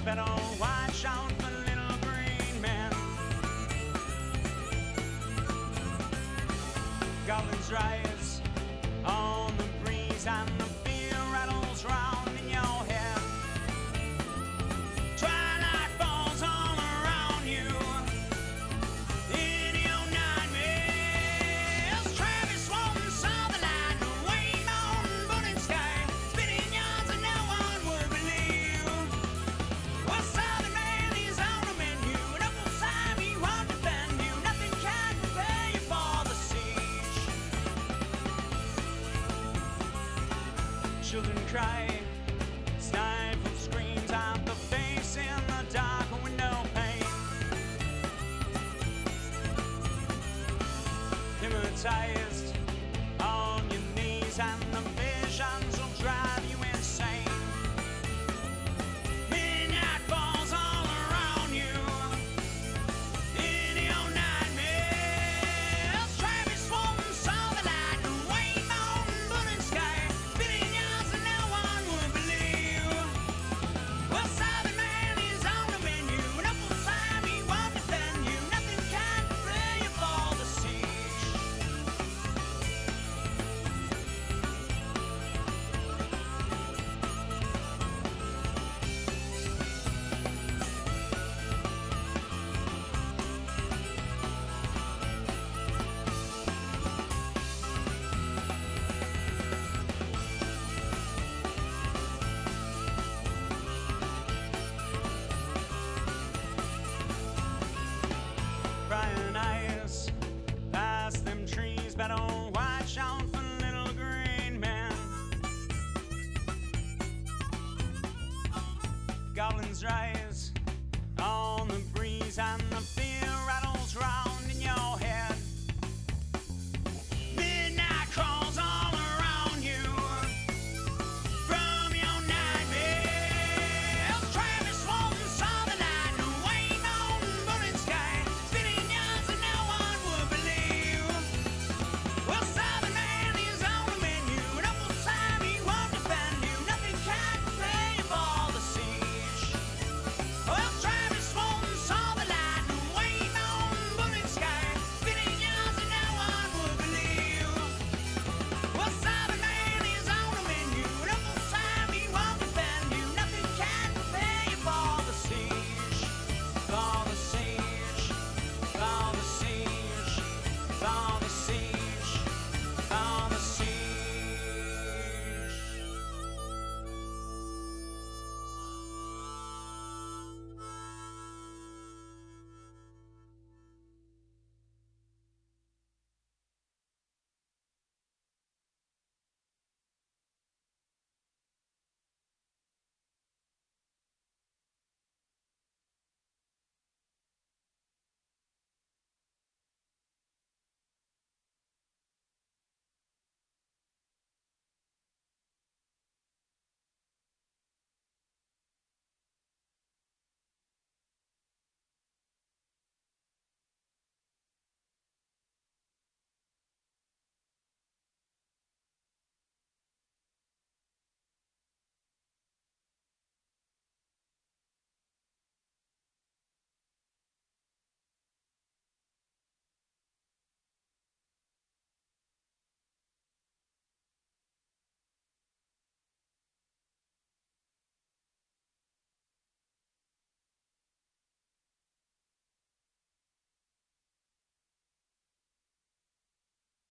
better watch out for little green men. Goblins rise on the breeze and the fear rattles round in your head. Twilight falls all around you in your nightmares. Travis Walton saw the light, the Wayne Mountain burning sky, spinning yarns and no one would believe. Well, Southern man, he's on the menu, and up on time he won't defend you. Nothing can prepare you for the siege. Children cry, stifled screams at the face in the dark window pane. Hypnotized on your knees, and the visions will drive you insane. Midnight falls all around you in your nightmares. Travis Walton saw the light, the Wayne Mountain burning sky, spinning yarns and no one would believe. Well, Southern man, he's on the menu, and up on time he won't defend you. Nothing can prepare you for the siege. Crying eyes past them trees, better watch out for little green men. Goblins rise